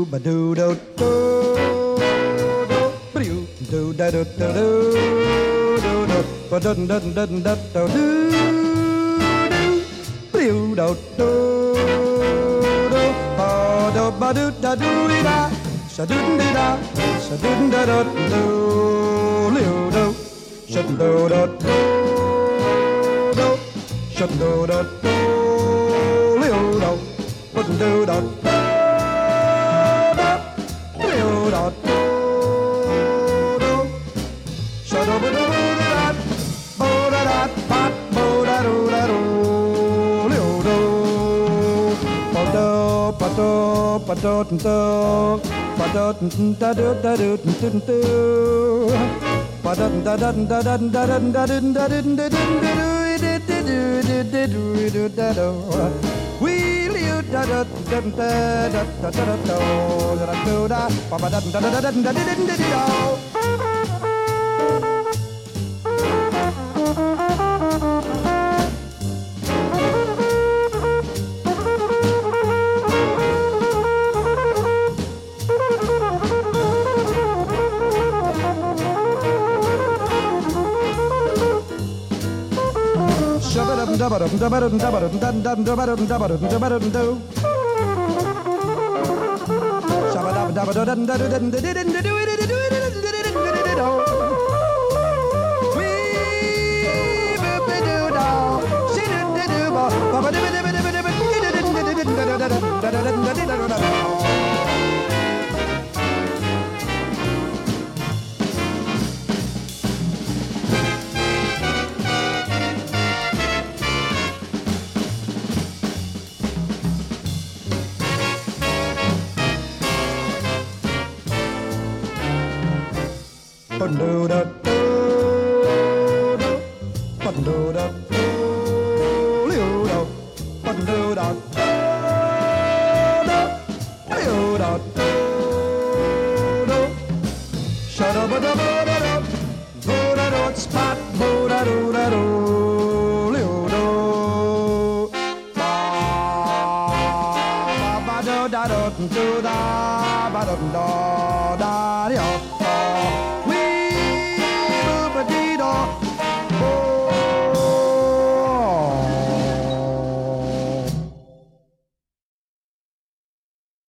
ba do do do do do da do do do do ba dun dun dun da do do do do do do ba do ba do da do da sa do da sa do da do do liu do sa do do do sa do do liu do ba do do liu do do sa do ba do da bo da da ba bo da do liu do ba do ba do ba do do ba do da do da do do do ba da da da da da da da da da da da we liu da da da da da da da da da ba ba da da da da da da da da da da da da da da